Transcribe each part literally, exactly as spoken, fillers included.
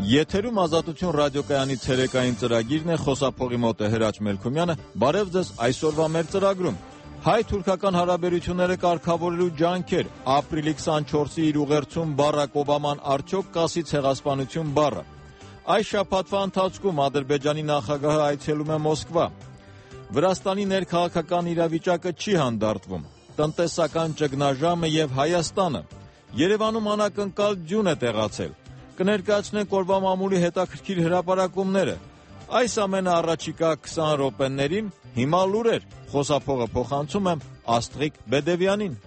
Եթերում Ազատություն ռադիոկայանի ցերեկային ծրագիրն է, խոսափողի մոտ է Հրաչ Մելքումյանը։ Բարև ձեզ այսօրվա մեր ծրագրում։ Հայ-թուրքական հարաբերությունները կարգավորելու ջանքեր, ապրիլի քսանչորսի իր ուղերձում Բարակ Օբաման արդյոք կասի ցեղասպանություն բառը։ Այս շաբաթվա ընթացքում Ադրբեջանի նախագահը այցելում է Մոսկվա։ Վրաստանի ներքաղաքական իրավիճակը չի հանդարտվում։ Տնտեսական ճգնաժամը եւ Հայաստանը։ Երևանում անակնկալ ձյուն է տեղացել։ Կներկայացնենք օրվա մամուլի հետաքրքիր հրապարակումները։ Այս ամենը առաջիկա քսան րոպեներին, հիմա լուրեր, խոսափողը փոխանցում եմ Աստղիկ Բեդևյանին։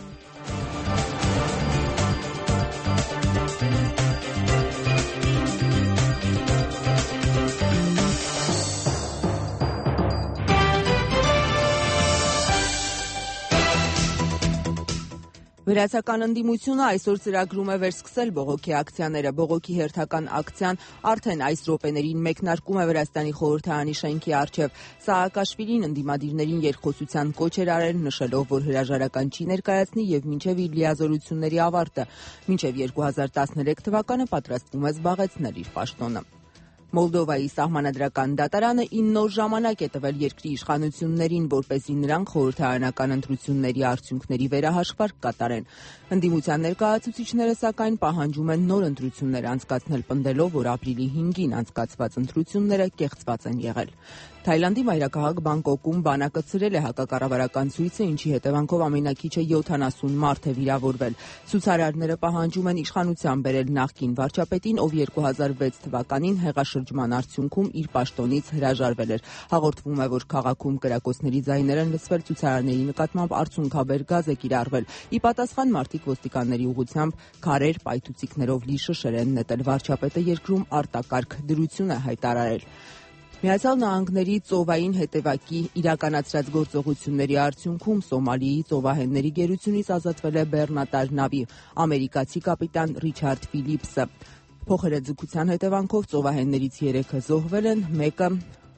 Վրացական ընդդիմությունը այսօր ծրագրում է վերսկսել բողոքի ակցիաները։ Բողոքի հերթական ակցիան արդեն այս րոպեներին մեկնարկում է Վրաստանի խորհրդարանի շենքի առջև։ Սաակաշվիլին ընդդիմադիրներին երկխոսության կոչ էր արել, նշելով, որ հրաժարական չի ներկայացնի եւ մինչեւ իր լիազորությունների ավարտը, մինչեւ երկու հազար տասներեք թվականը պատրաստվում է զբաղեցնել իր պաշտոնը։ Մոլդովայի սահմանադրական դատարանը ինը օր ժամանակ է տվել երկրի իշխանություններին, որպեսզի նրանք խորհրդարանական ընտրությունների արդյունքների վերահաշվարկ կատարեն։ Ընդդիմության ներկայացուցիչները սակայն պահանջում են նոր ընտրություններ անցկացնել, պնդելով, որ ապրիլի հինգին անցկացված ընտրությունները կեղծված են եղել։ Թայլանդի մայրաքաղաք Բանգկոկում բանակը ցրել է հակակառավարական ցույցը, ինչի հետևանքով ամենակիչը յոթանասուն մարդ է վիրավորվել։ Ցուցարարները պահանջում են իշխանության բերել նախկին վարչապետին, ով երկու հազար վեց թվականին հեղաշրջման արդյունքում իր պաշտոնից հրաժարվել էր։ Հաղորդվում է, որ քաղաքում կրակոցների ձայներ են լսվել, ցուցարարների նկատմամբ արցունքաբեր գազ է կիրառվել։ Ի պատասխան մարդիկ ոստիկանների ուղղությամբ քարեր, պայթուցիկներով լի շշեր են նետել։ Վարչապետը երկրում արտակարգ դրություն է հայտարարել։ Միացյալ Նահանգների ծովային հետևակի իրականացրած գործողությունների արդյունքում Սոմալիի ծովահենների գերությունից ազատվել է բեռնատար նավի ամերիկացի կապիտան Ռիչարդ Ֆիլիպսը։ Փոխհրաձգության հետևանքով ծովահեններից երեքը զոհվել են, մեկը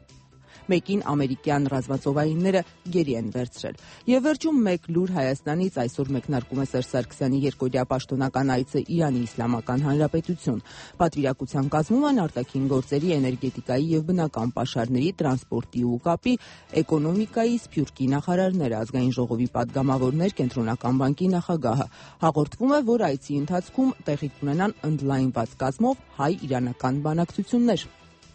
Մեկին ամերիկյան ռազմածովայինները գերի են վերցրել։ Եվ վերջում մեկ լուր Հայաստանից այսօր մեկնարկում է Սերժ Սարգսյանի երկօրյա պաշտոնական այցը Իրանի Իսլամական Հանրապետություն։ Պատվիրակության կազմում են արտաքին գործերի, էներգետիկայի եւ բնական պաշարների, տրանսպորտի ու կապի, էկոնոմիկայի, սփյուռքի նախարարները, ազգային ժողովի падգամավորներ, Կենտրոնական բանկի նախագահը։ Հաղորդվում է, որ այցի ընթացքում տեղի կունենան ընդլայնված կազմով հայ-իրանական բանակցություններ։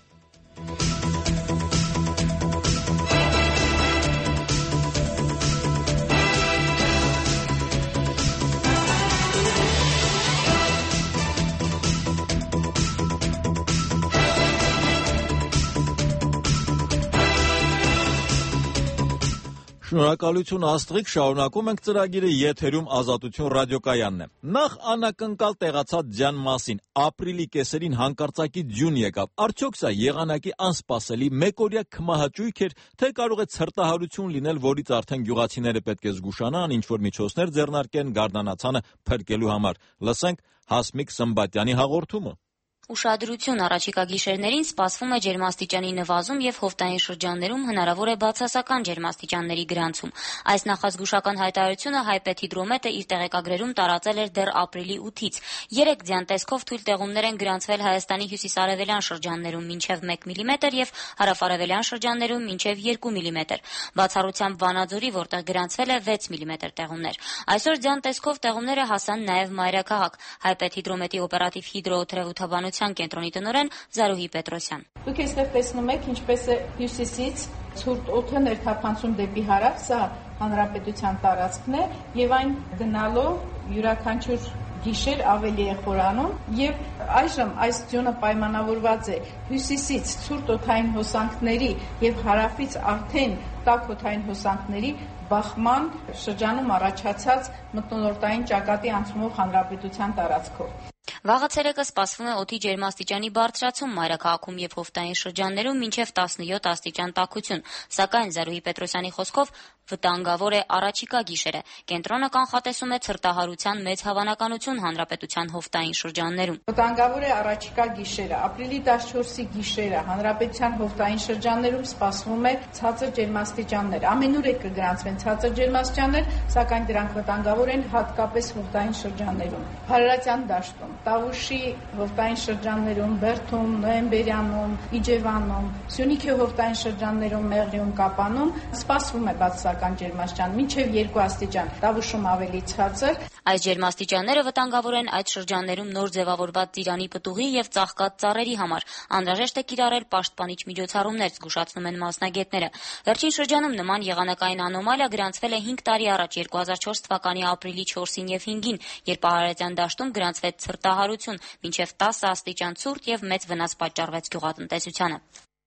Շնորհակալություն Աստղիկ, շարունակում ենք ծրագիրը, եթերում Ազատություն ռադիոկայանն է։ Նախ անակնկալ տեղացած ձյան մասին, ապրիլի կեսերին հանկարծակի ձյուն եկավ։ Արդյոք սա եղանակի անսպասելի մեկօրյա քմահաճույք էր, թե կարող է ցրտահարություն լինել, որից արդեն գյուղացիները պետք է զգուշանան, ինչ-որ միջոցներ ձեռնարկեն գարնանացանը փրկելու համար։ Լսենք Հասմիկ Սմբատյանի հաղորդումը։ Ուշադրություն առաջիկա գիշերներին սպասվում է ջերմաստիճանի նվազում եւ հովտային շրջաններում հնարավոր է բացասական ջերմաստիճանների գրանցում։ Այս նախազգուշական հայտարարությունը Հայպեթհիդրոմետը իր տեղեկագրերում տարածել էր դեռ ապրիլի ութից։ Երեք ձյան տեսքով թույլ տեղումներ են գրանցվել Հայաստանի հյուսիսարևելյան շրջաններում մինչև մեկ միլիմետր եւ հարավարևելյան շրջաններում մինչև երկու միլիմետր։ Բացառությամբ Վանաձորի, որտեղ գրանցվել է վեց միլիմետր տեղումներ։ Այսօր ձյան տեսքով տեղումները հասան նաեւ Մայրաքաղաք։ Հայպեթհիդրոմետի օպերատիվ հիդրոօթերոթաբանության կենտրոնի տնօրեն Զարուհի Պետրոսյան։ Դուք այստեղ տեսնում եք ինչպես է հյուսիսից ցուրտ օդը ներթափանցում դեպի հարավ, սա հանրապետության տարածքն է եւ այն գնալով յուրաքանչյուր գիշեր ավելի է խորանում եւ այժմ այս ձյունը պայմանավորված է հյուսիսից ցուրտ օդային հոսանքների եւ հարավից արդեն տաք օդային հոսանքների բախման շրջանում առաջացած մթնոլորտային ճակատի անցումով հանրապետության տարածքով։ Վաղը ցերեկը սպասվում է օդի ջերմաստիճանի բարձրացում Մայրաքաղաքում եւ հովտային շրջաններում մինչեւ տասնյոթ աստիճան տաքություն, սակայն Զարուհի Պետրոսյանի խոսքով Վտանգավոր է առաջիկա գիշերը։ Կենտրոնը կանխատեսում է ցրտահարության մեծ հավանականություն հանրապետության հովտային շրջաններում։ Վտանգավոր է առաջիկա գիշերը։ Ապրիլի տասնչորսի գիշերը հանրապետության հովտային շրջաններում սպասվում է ցածր ջերմաստիճաններ։ Ամենուր է կգրանցվեն ցածր ջերմաստիճաններ, սակայն դրանք վտանգավոր են հատկապես հովտային շրջաններում։ Փարարատյան դաշտում, Տավուշի հովտային շրջաններում, Բերդում, Նոյեմբերյանում, Իջևանում, Սյունիքի հովտային շրջաններում, Մեղրիում, Կապանում սպասվում է բացասական ջերմաստիճան, մինչև երկու աստիճան, Տավուշում ավելի ցածր։ Այս ջերմաստիճանները վտանգավոր են այդ շրջաններում նոր ձևավորված ծիրանի պտուղի եւ ծաղկած ծառերի համար։ Անհրաժեշտ է կիրառել պաշտպանիչ միջոցառումներ, զգուշացնում են մասնագետները։ Վերջին շրջանում նման եղանակային անոմալիա գրանցվել է հինգ տարի առաջ, երկու հազար չորս թվականի ապրիլի չորսին եւ հինգին, երբ Փարարատյան դաշտում գրանցվեց ցրտահարություն, մինչև տասը աստիճան ցուրտ եւ մեծ վնաս պատճառվեց գյուղատնտեսությանը։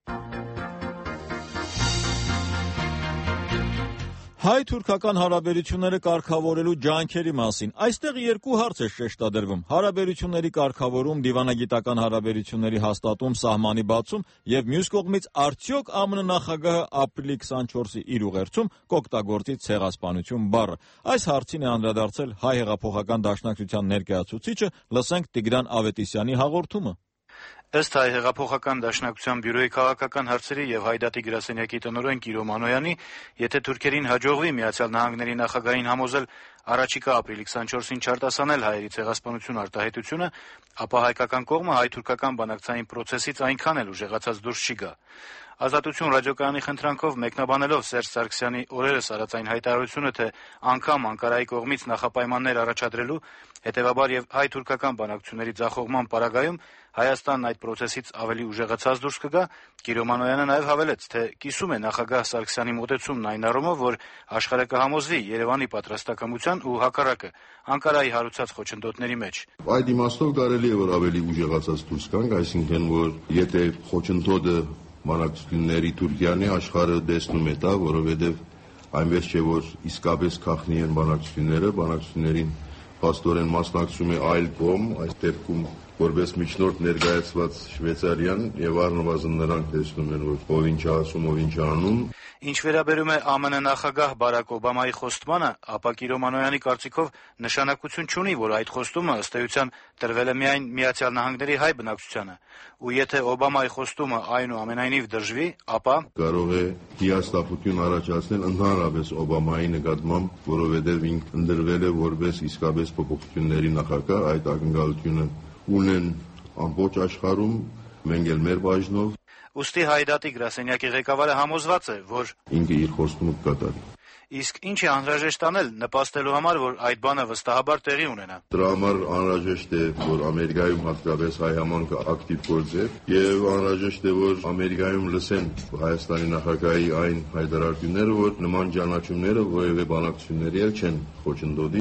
Հայ-թուրքական հարաբերությունները կարգավորելու ջանքերի մասին։ Այստեղ երկու հարց է շեշտադրվում. հարաբերությունների կարգավորում, դիվանագիտական հարաբերությունների հաստատում, սահմանի բացում եւ մյուս կողմից արդյոք ԱՄՆ նախագահը ապրիլի քսանչորսի իր ուղերձում կօգտագործի ցեղասպանություն բառը։ Այս հարցին է անդրադարձել Հայ հեղափոխական դաշնակցության ներկայացուցիչը, լսենք Տիգրան Ավետիսյանի հաղորդումը։ Ըստ Հայ հեղափոխական դաշնակցության բյուրոյի քաղաքական հարցերի եւ Հայդատի գրասենյակի տնօրեն Կիրո Մանոյանի, եթե թուրքերին հաջողվի Միացյալ Նահանգների նախագահին համոզել առաջիկա ապրիլի քսանչորսին չարտասանել հայերի ցեղասպանություն արտահայտությունը, ապա հայկական կողմը հայ-թուրքական բանակցային պրոցեսից այնքան էլ ուժեղացած դուրս չի գա։ Ազատություն ռադիոկայանի խնդրանքով մեկնաբանելով Սերժ Սարգսյանի օրերս արած այն հայտարարությունը, թե անգամ Անկարայի կողմից նախապայմաններ առաջադրելու, հետևաբար եւ հայ-թուրքական բանակցությունների ձախողման պարագայում Հայաստանն այդ պրոցեսից ավելի ուժեղացած դուրս կգա, Կիրո Մանոյանը նաեւ հավելեց, թե կիսում է նախագահ Սարգսյանի մոտեցումն այն առումով, որ աշխարհը կհամոզվի Երևանի պատրաստակամության ու հակառակը Անկարայի հարուցած խոչընդոտների մեջ։ Այդ իմաստով կարելի է որ ավելի ուժեղացած դուրս գանք, այսինքն որ եթե խոչընդոտը բանակցությունների Թուրքիան է, աշխարհը տեսնում է դա, որովհետեւ այնպես չէ որ իսկապես քախնի են բանակցությունները, բանակցություններին փաստորեն մասնակցում է այլ կողմ, այս դեպքում որպես միջնորդ ներկայացված Շվեյցարիան եւ առնվազն նրանք տեսնում են որ ով ինչ ասում, ով ինչ անում։ Ինչ վերաբերում է ԱՄՆ նախագահ Բարակ Օբամայի խոստմանը, ապա Կիրո Մանոյանի կարծիքով նշանակություն չունի, որ այդ խոստումը ըստ էության տրվել է միայն Միացյալ Նահանգների հայ բնակչությանը, ու եթե Օբամայի խոստումը այնուամենայնիվ դրժվի, ապա կարող է հիասթափություն առաջացնել ընդհանրապես Օբամայի նկատմամբ, որովհետեւ ինքն ընտրվել է որպես իսկապես փոփոխությունների նախագահ, այդ ակնկալությունը ունեն ամբողջ աշխարհում, մենք էլ մեր բաժնով։ Ուստի Հայդատի գրասենյակի ղեկավարը համոզված է, որ ինքը իր խոստումը կկատարի։ Իսկ ինչ է անհրաժեշտ անել նպաստելու համար, որ այդ բանը վստահաբար տեղի ունենա։ Դրա համար անհրաժեշտ է, որ Ամերիկայում հատկապես հայ համայնքը ակտիվ գործի եւ անհրաժեշտ է, որ Ամերիկայում լսեն Հայաստանի նախագահի այն հայտարարությունները, որ նման ճանաչումները որևէ բանակցությունների էլ չեն խոչընդոտի։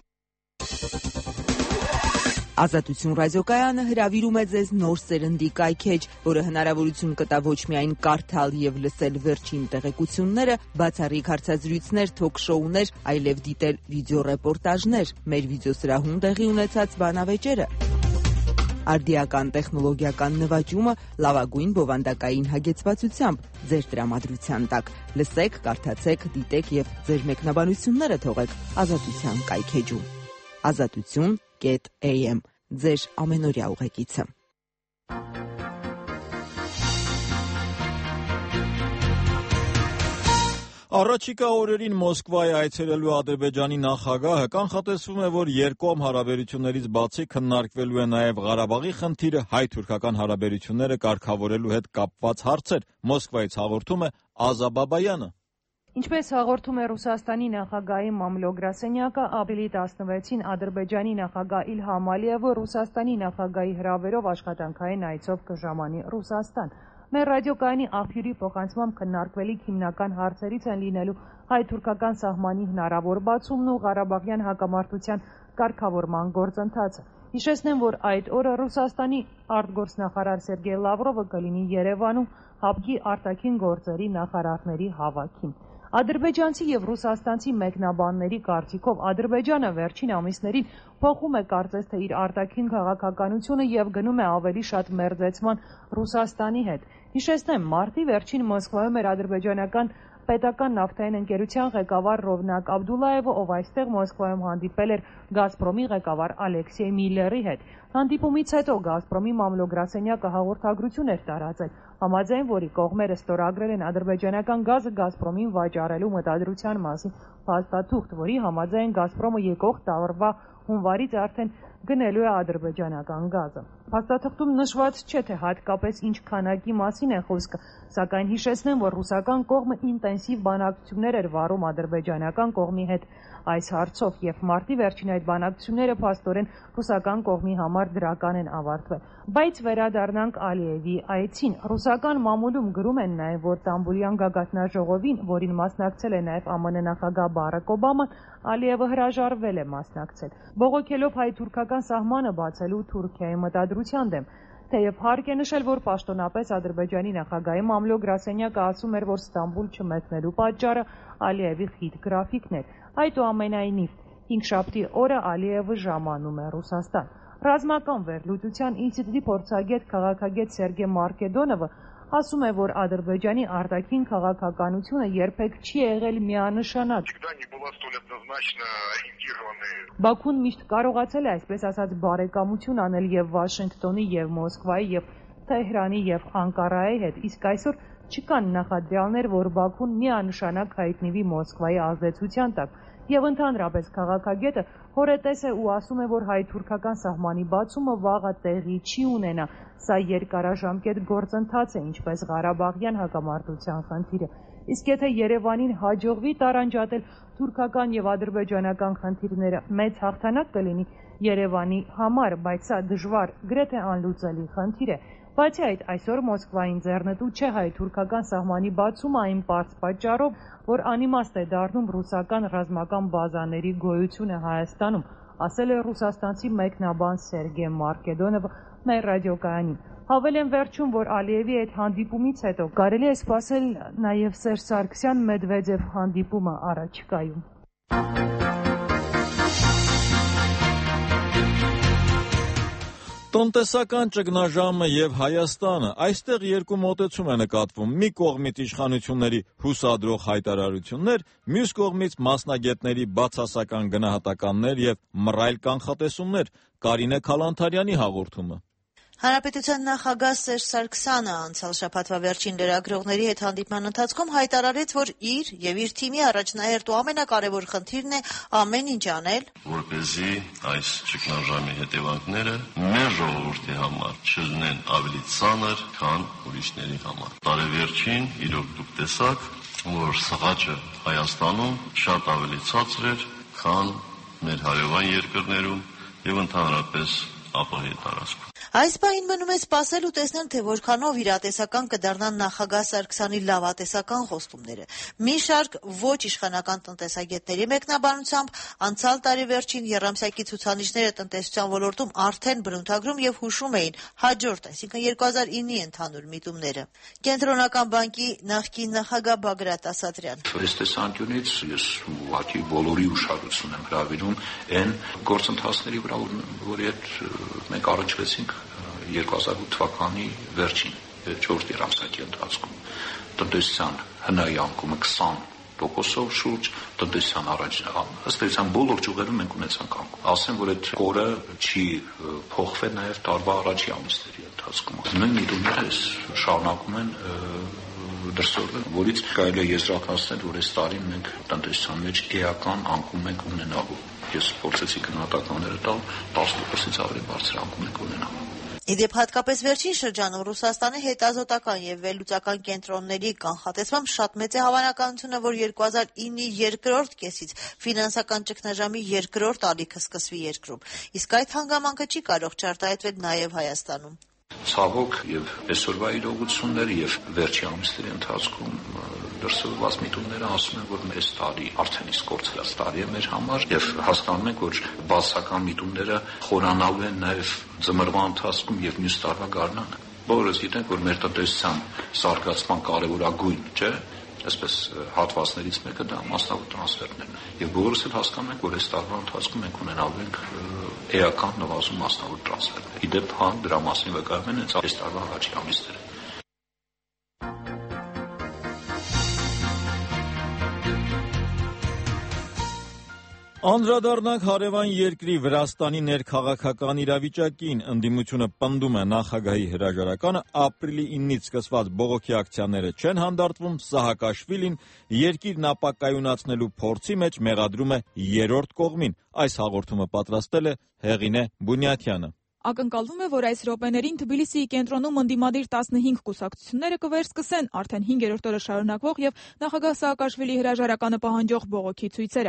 Ազատություն ռադիոկայանը հրավիրում է ձեզ նոր սերնդի կայքեջ, որը հնարավորություն կտա ոչ միայն կարդալ եւ լսել վերջին տեղեկությունները, բացառիկ հարցազրույցներ, թոք-շոուներ, այլև դիտել վիդեոռեպորտաժներ, մեր վիդեոսրահում տեղի ունեցած բանավեճերը, արդիական տեխնոլոգիական նվաճումը լավագույն բովանդակային հագեցվածությամբ ձեր տրամադրության տակ։ Լսեք, կարդացեք, դիտեք եւ ձեր մեկնաբանությունները թողեք Ազատության կայքեջում։ Ազատություն Get A M ձեր ամենօրյա ուղեկիցը։ Առաջիկա օրերին Մոսկվայի այցելելու Ադրբեջանի նախագահը կանխատեսվում է, որ երկկողմ հարաբերություններից բացի քննարկվելու է նաև Ղարաբաղի խնդիրը, հայ-թուրքական հարաբերությունները կարգավորելու հետ կապված հարցեր։ Մոսկվայից հաղորդում է Ազա Բաբայանը։ Ինչպես հաղորդում է Ռուսաստանի նախագահի մամլո-գրասենյակը, ապրիլի տասնվեցին Ադրբեջանի նախագահ Իլհամ Ալիևը Ռուսաստանի նախագահի հրավերով աշխատանքային այցով կժամանի Ռուսաստան։ Մեր ռադիոկայանի աղբյուրի փոխանցմամբ քննարկվելիք հիմնական հարցերից են լինելու հայ-թուրքական սահմանի հնարավոր բացումն ու Ղարաբաղյան հակամարտության կարգավորման գործընթացը։ Հիշեցնեմ, որ այդ օրը Ռուսաստանի արտգործնախարար Սերգեյ Լավրովը կլինի Երևանում ՀԱԲԿ-ի արտաքին գործերի նախարարների հավաքին։ Ադրբեջանցի եւ ռուսաստանցի մեկնաբանների կարծիքով Ադրբեջանը վերջին ամիսներին փոխում է կարծես թե իր արտաքին քաղաքականությունը եւ գնում է ավելի շատ մերձեցման Ռուսաստանի հետ։ Հիշեցնեմ, մարտի վերջին Մոսկվայում էր ադրբեջանական պետական նավթային ընկերության ղեկավար Ռովնակ Աբդուլլայևը, ով այստեղ Մոսկվայում հանդիպել էր Գազպրոմի ղեկավար Ալեքսեյ Միլլերի հետ։ Հանդիպումից հետո Գազպրոմի մամլոյ-գրասենյակը հաղորդագրություն էր տարածել, համաձայն որի կողմերը ստորագրել են ադրբեջանական գազը Գազպրոմին վաճառելու մտադրության մասին փաստաթուղթ, որի համաձայն Գազպրոմը եկող տարվա հունվարից արդեն գնելու է ադրբեջանական գազը։ Փաստաթղթում նշված չէ, թե հատկապես ինչ քանակի մասին է խոսքը, սակայն հիշեցնեմ, որ ռուսական կողմը ինտենսիվ բանակցություններ էր վարում ադրբեջանական կողմի հետ այս հարցով, եւ մարտի վերջին այդ բանակցությունները փաստորեն ռուսական կողմի համար դրական են ավարտվել։ Բայց վերադառնանք Ալիևի այցին։ Ռուսական մամուլում գրում են նաև, որ Տամբուրյան գագաթնաժողովին, որին մասնակցել է նաև ԱՄՆ նախագահ Բարաք Օբաման, Ալիևը հրաժարվել է մասնակցել, բողոքելով հայ-թուրքական սահմանը բացելու Թուրքիայի մտադրության դեմ։ Թեև հարկ է նշել, որ պաշտոնապես Ադրբեջանի նախագահի մամլոյ-գրասենյակը ասում էր, որ Ստամբուլ չմեկնելու պատճառը Ալիևի խիտ գրաֆիկն էր։ Այդուամենայնիվ, հինգշաբթի օրը Ալիևը ժամանում է Ռուսաստան։ Ռազմական վերլուծության ինստիտուտի փորձագետ քաղաքագետ Սերգեյ Մարկեդոնովը ասում է, որ Ադրբեջանի արտաքին քաղաքականությունը երբեք չի եղել միանշանակ։ Բաքուն միշտ կարողացել է, այսպես ասած, բարեկամություն անել եւ Վաշինգտոնի, եւ Մոսկվայի, եւ Թեհրանի, եւ Անկարայի հետ, իսկ այսօր չկան նախադրյալներ, որ Բաքուն միանշանակ հայտնվի Մոսկվայի ազդեցության տակ։ Եվ ընդհանրապես քաղաքագետը հորետես է ու ասում է, որ հայ-թուրքական սահմանի բացումը վաղը տեղի չի ունենա, սա երկարաժամկետ գործընթաց է, ինչպես Ղարաբաղյան հակամարտության խնդիրը։ Իսկ եթե Երևանին հաջողվի տարանջատել թուրքական եւ ադրբեջանական խնդիրները, մեծ հաղթանակ կլինի Երևանի համար, բայց սա դժվար, գրեթե անլուծելի խնդիր է։ Բացի այդ, այսօր Մոսկվային ձեռնտու չէ հայ-թուրքական սահմանի բացումը այն պարզ պատճառով, որ անիմաստ է դառնում ռուսական ռազմական բազաների գոյությունը Հայաստանում, ասել է ռուսաստանցի մեկնաբան Սերգեյ Մարկեդոնովը մեր ռադիոկայանին։ Հավելեն վերջում, որ Ալիևի այդ հանդիպումից հետո կարելի է սպասել նաև Սերժ Սարգսյան-Մեդվեդև հանդիպումը առաջիկայում։ Տնտեսական ճգնաժամը եւ Հայաստանը, այստեղ երկու մոտեցում է նկատվում՝ մի կողմից իշխանությունների հուսադրող հայտարարություններ, մյուս կողմից մասնագետների բացասական գնահատականներ եւ մռայլ կանխատեսումներ։ Կարինե Քալանթարյանի հաղորդումը։ Հանրապետության նախագահ Սերժ Սարգսյանը անցյալ շաբաթվա վերջին լրագրողների հետ հանդիպման ընթացքում հայտարարեց, որ իր եւ իր թիմի առաջնահերթ ու ամենակարևոր խնդիրն է ամեն ինչ անել, որպեսզի այս ճգնաժամի հետևանքները մեր ժողովրդի համար չլինեն ավելի ծանր, քան ուրիշների համար։ Տարեվերջին իրոք դուք տեսաք, որ սղաճը Հայաստանում շատ ավելի ցածր էր, քան մեր հարևան երկրներում եւ ընդհանրապես ապահի տարածքում։ Այս բանին մնում է սպասել ու տեսնել, թե որքանով իրատեսական կդառնան նախագահ Սարգսյանի լավատեսական խոստումները։ Մի շարք ոչ իշխանական տնտեսագետների մեկնաբանությամբ անցյալ տարի վերջին եռամսյակի ցուցանիշները տնտեսության ոլորտում արդեն բնութագրում եւ հուշում էին հաջորդ, այսինքն երկու հազար իննի ընդհանուր միտումները։ Կենտրոնական բանկի նախկին նախագահ Բագրատ Ասատրյան։ Այս տեսանկյունից ես ուղղակի բոլորի ուշադրություն եմ հրավիրում այն գործընթացների վրա, որի հետ մենք առաջվեցինք երկու հազար ութ թվականի վերջին չորրորդ եռամսյակի ընթացքում տնտեսության հնայի անկումը քսան տոկոսով շուրջ, տնտեսության առաջ ըստ էության բոլոր ճյուղերում մենք ունեցանք անկում։ Ասեմ, որ այդ կորը չի փոխվել նաև տարվա առաջի ամիսների ընթացքում։ Նույն միտումները շարունակում են դրսևորվել, որից կարելի է եզրակացնել, որ այս տարի մենք տնտեսության մեջ էական անկում ենք ունենալու։ Ես փորձեցի գնահատականները տալ, տասը տոկոսից ավելի բարձր անկում ենք ունենալու։ Իդեպ հատկապես վերջին շրջանում Ռուսաստանի հետազոտական եւ վերլուծական կենտրոնների կանխատեսմամբ շատ մեծ է հավանականությունը, որ երկու հազար իննի երկրորդ կեսից ֆինանսական ճգնաժամի երկրորդ ալիքը սկսվի երկրում։ Իսկ այդ հանգամանքը չի կարող չարտահայտվել նաեւ Հայաստանում։ Ցավոք եւ այսօրվա իրողությունները եւ վերջի ամիսների ընթացքում դրսևորված միտումները ասում են, որ այս տարի արդեն իսկ կորցրած տարի է մեր համար եւ հասկանում ենք, որ բացական միտումները խորանալու են նաեւ ձմռվա ընթացքում եւ մյուս տարվա գարնանը։ Բոլորս գիտենք, որ մեր տնտեսության զարգացման կարևորագույն, չէ՞, այսպես հատվածներից մեկը դա մասնավոր տրանսֆերներն են։ Եվ բոլորս էլ հասկանում ենք, որ այս տարվա ընթացքում մենք ունենալու ենք էական նվազում մասնավոր տրանսֆերներ։ Իդեպ հա դրա մասին վկայում են հենց այս տարվա առաջին ամիսները։ Անդրադառնանք հարևան երկրի Վրաստանի ներքաղաքական իրավիճակին։ Ընդդիմությունը պնդում է նախագահի հրաժարականը ապրիլի իննից սկսված բողոքի ակցիաները չեն հանդարտվում, Սահակաշվիլին երկիրն ապակայունացնելու փորձի մեջ մեղադրում է երրորդ կողմին։ Այս հաղորդումը պատրաստել է Հեղինե Բունյաթյանը։ Ակնկալվում է, որ այս րոպեներին Թբիլիսիի կենտրոնում ընդդիմադիր տասնհինգ կուսակցությունները կվերսկսեն արդեն հինգերորդ օրը շարունակվող եւ նախագահ Սաակաշվիլի հրաժարականը պահանջող բողոքի ցույցերը։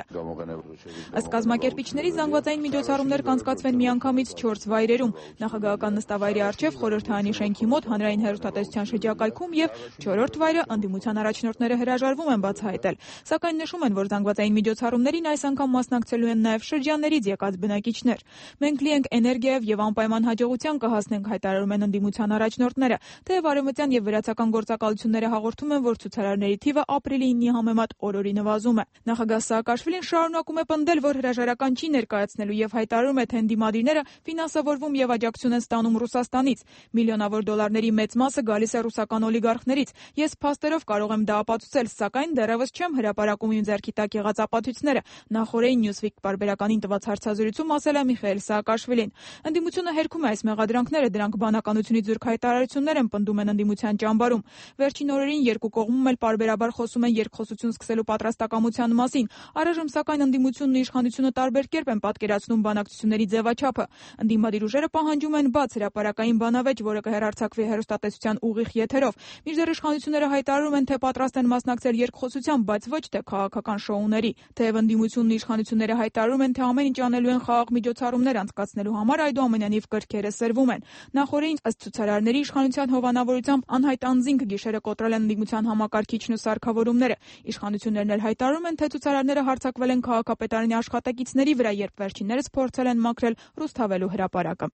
Ըստ կազմակերպիչների զանգվածային միջոցառումներ կանցկացվեն միանգամից չորս վայրերում՝ նախագահական նստավայրի առջև խորհրդարանի շենքի մոտ հանրային հեռուստատեսության շրջակայքում եւ չորրորդ վայրը ընդդիմության առաջնորդները հրաժարվում են բացահայտել։ Սակայն նշում են, որ զանգվածային միջոցառումներին այս անգամ մասնակցելու են նաեւ շրջաններից եկած բնակիչներ։ Մենք լի ենք էներգիայով եւ անպայման հաջողության կհասնենք, հայտարարում են ընդդիմության առաջնորդները, թեև արևմտյան եւ վրացական գործակալությունները հաղորդում են, որ ցուցարարների թիվը ապրիլի իննի համեմատ օր-օրի նվազում է։ Նախագահ Սաակաշվիլին շարունակում է պնդել, որ հրաժարական չի ներկայացնելու եւ հայտարարում է, թե ընդդիմադիրները ֆինանսավորվում եւ աջակցություն են ստանում Ռուսաստանից։ Միլիոնավոր դոլարների մեծ մասը գալիս է ռուսական օլիգարխներից։ Ես փաստերով կարող եմ դա ապացուցել, սակայն դեռևս չեմ հրապարակում իմ ձեռքի տակ եղած ապացույցները, նախորդին Newsweek պարբերականին տված հարցազրույցում ասել է Միխայել Սաակաշվիլին։ Ընդդիմությունը հերքում է այս մեղադրանքները, դրանք բանականությունից զուրկ հայտարարություններ են, պնդում են ընդդիմության ճամբարում։ Վերջին օրերին երկու կողմում էլ պարբերաբար խոսում են երկխոսություն սկսելու պատրաստակամության մասին։ Առայժմ սակայն ընդդիմությունն ու իշխանությունը տարբեր կերպ են պատկերացնում բանակցությունների ձևաչափը։ Ընդդիմադիր ուժերը պահանջում են բաց հրապարակային բանավեճ, որը կհեռարձակվի հեռուստատեսության ուղիղ եթերով։ Մինչդեռ իշխանությունները հայտարարում են, թե պատրաստ են մասնակցել երկխոսության, բայց ոչ թե քաղաքական շոուների։ Թեև ընդդիմությունն ու իշխանությունները հայտարարում են, թե ամեն ինչ անելու են խաղաղ միջոցառումներ անցկացնելու համար, այդուամենայնիվ կրքերը սրվում են։ Նախորդին ըստ ցուցարարների իշխանության հովանավորությամբ անհայտ անձինք գիշերը կոտրել են ընդդիմության համակարգիչն ու սարքավորումները։ Իշխանություններն էլ հայտարարում են, թե ցուցարարները հարձակվել են քաղաքապետարանի աշխատակիցների վրա, երբ վերջիններս փորձել են մաքրել Ռուսթավելու հրապարակը։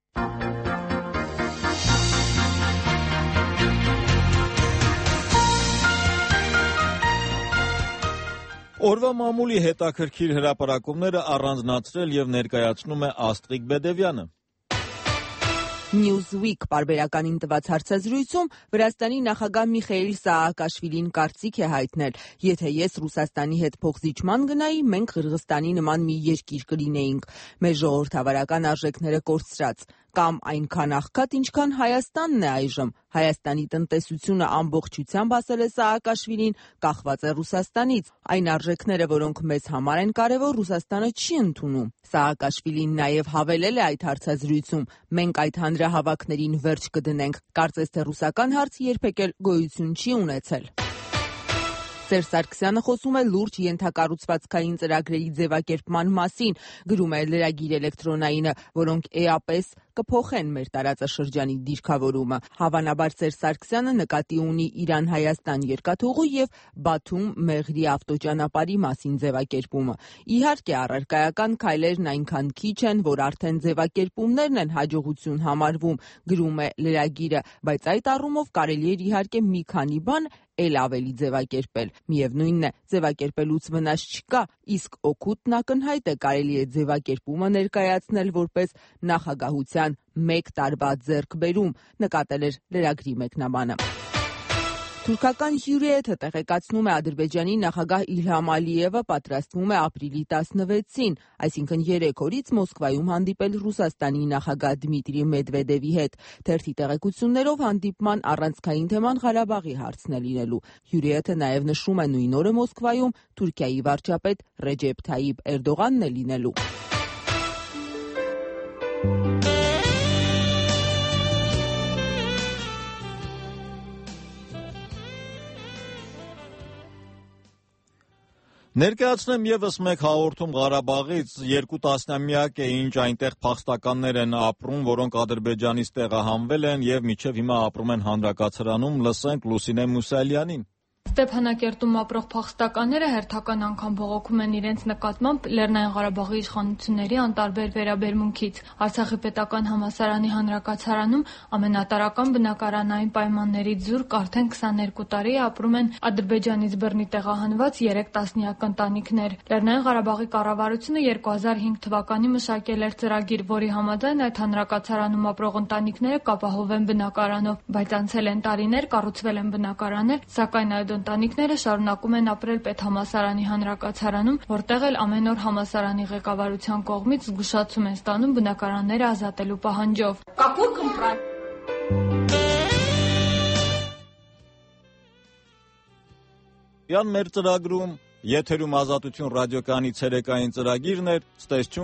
Օրվա մամուլի հետաքրքիր հրապարակումները առանձնացրել եւ ներկայացնում է Աստղիկ Բեդևյանը։ Newsweek պարբերականին տված հարցազրույցում Վրաստանի նախագահ Միխայել Սաակաշվիլին կարծիք է հայտնել. եթե ես Ռուսաստանի հետ փոխզիջման գնայի, մենք Ղրղստանի նման մի երկիր կլինեինք, մեր ժողովրդավարական արժեքները կորցրած, կամ այնքան աղքատ, ինչքան Հայաստանն է այժմ։ Հայաստանի տնտեսությունը ամբողջությամբ, ասել է Սաակաշվիլին, կախված է Ռուսաստանից։ Այն արժեքները, որոնք մեզ համար են կարևոր, Ռուսաստանը չի ընդունում։ Սաակաշվիլին նաև հավելել է այդ հարցազրույցում. մենք այդ հանրահավաքներին վերջ կդնենք, կարծես թե ռուսական հարց երբեք էլ գոյություն չի ունեցել։ Սերժ Սարգսյանը խոսում է լուրջ ենթակառուցվածքային ծրագրերի ձևակերպման մասին, գրում է լրագիր էլեկտրոնայինը, որոնք էապես կփոխեն մեր տարածաշրջանի դիրքավորումը։ Հավանաբար Սերժ Սարգսյանը նկատի ունի Իրան-Հայաստան երկաթուղու եւ Բաթում-Մեղրի ավտոճանապարհի մասին ձևակերպումը։ Իհարկե, առարկայական քայլերն այնքան քիչ են, որ արդեն ձևակերպումներն են հաջողություն համարվում, գրում է լրագիրը, բայց այդ առումով կարելի է իհարկե մի քանի բան էլ ավելի ձևակերպել։ Միևնույնն է, ձևակերպելուց վնաս չկա, իսկ օգուտն ակնհայտ է, կարելի է ձևակերպումը ներկայացնել որպես նախագահության մեկ տարվա ձեռքբերում, նկատել էր լրագրի մեկնաբանը։ Թուրքական հյուրիեթը տեղեկացնում է Ադրբեջանի նախագահ Իլհամ Ալիևը պատրաստվում է ապրիլի տասնվեցին, այսինքն երեք օրից Մոսկվայում հանդիպել Ռուսաստանի նախագահ Դմիտրի Մեդվեդևի հետ։ Թերթի տեղեկություններով հանդիպման առանցքային թեման Ղարաբաղի հարցն է լինելու։ Հյուրիեթը նաև նշում է նույն օրը Մոսկվայում Թուրքիայի վարչապետ Ռեջեփ Թայիփ Էրդողանն է լինելու։ Ներկայացնեմ եւս մեկ հաղորդում Ղարաբաղից, երկու տասնամյակ է ինչ այնտեղ փախստականներ են ապրում, որոնք Ադրբեջանից տեղահանվել են եւ մինչեւ հիմա ապրում են հանրակացարանում, լսենք Լուսինե Մուսալյանին։ Ստեփանակերտում ապրող փախստականները հերթական անգամ բողոքում են իրենց նկատմամբ Լեռնային Ղարաբաղի իշխանությունների անտարբեր վերաբերմունքից։ Արցախի պետական համալսարանի հանրակացարանում ամենատարրական բնակարանային պայմաններից զուրկ արդեն քսաներկու տարի ապրում են Ադրբեջանից բռնի տեղահանված երեք տասնյակ ընտանիքներ։ Լեռնային Ղարաբաղի կառավարությունը երկու հազար հինգ թվականին մշակել էր ծրագիր, որի համաձայն այդ հանրակացարանում ապրող ընտանիքները կապահովեն բնակարանով, բայց անցել են տարիներ, կառուցվել են բնակարաններ, սակայն այդ ընտանիքները շարունակում են ապրել Պետհամալսարանի հանրակացարանում, որտեղ էլ ամեն օր համալսարանի ղեկավարության կողմից զգուշացում են ստանում բնակարանները ազատելու պահանջով։ Յան մեր ծրագրում եթերում Ազատություն ռադիոկայանի ցերեկային ծրագիրն էր, ստեսություն